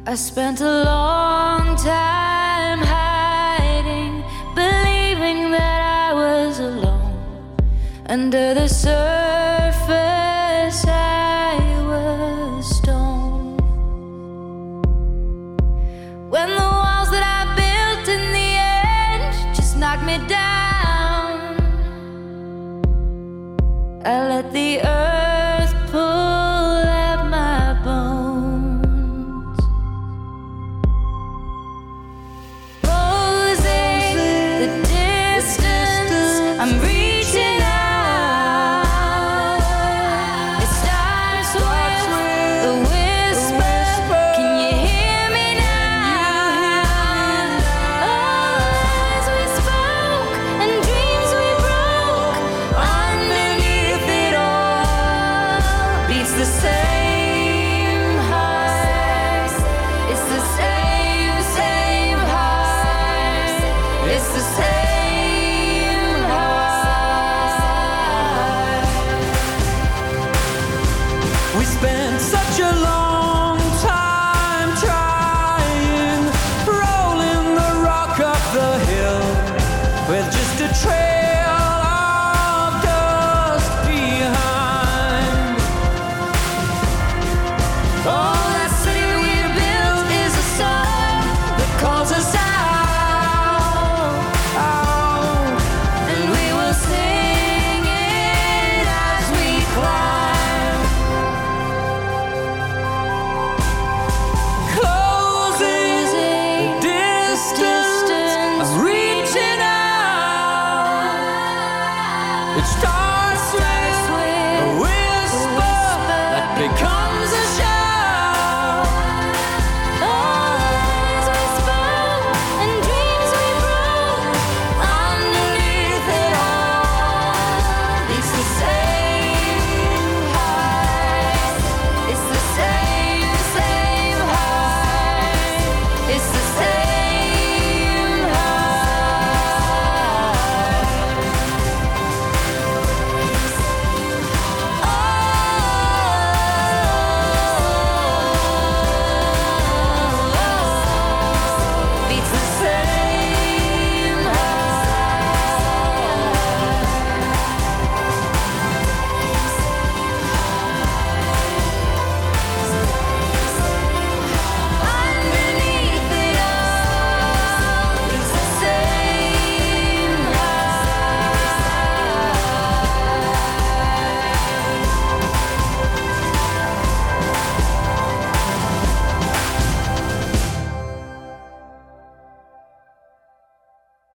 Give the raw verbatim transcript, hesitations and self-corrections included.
I spent a long time hiding, believing that I was alone. Under the surface I was stone. When the walls that I built in the end just knocked me down, I let the earth pull at my bones. Closing the distance, I'm reaching out. It starts with the whisper. Can you hear me now? Lies we spoke and dreams we broke. Underneath it all beats the same heart. It's the same, same heart. It's the same heart. We spent such a long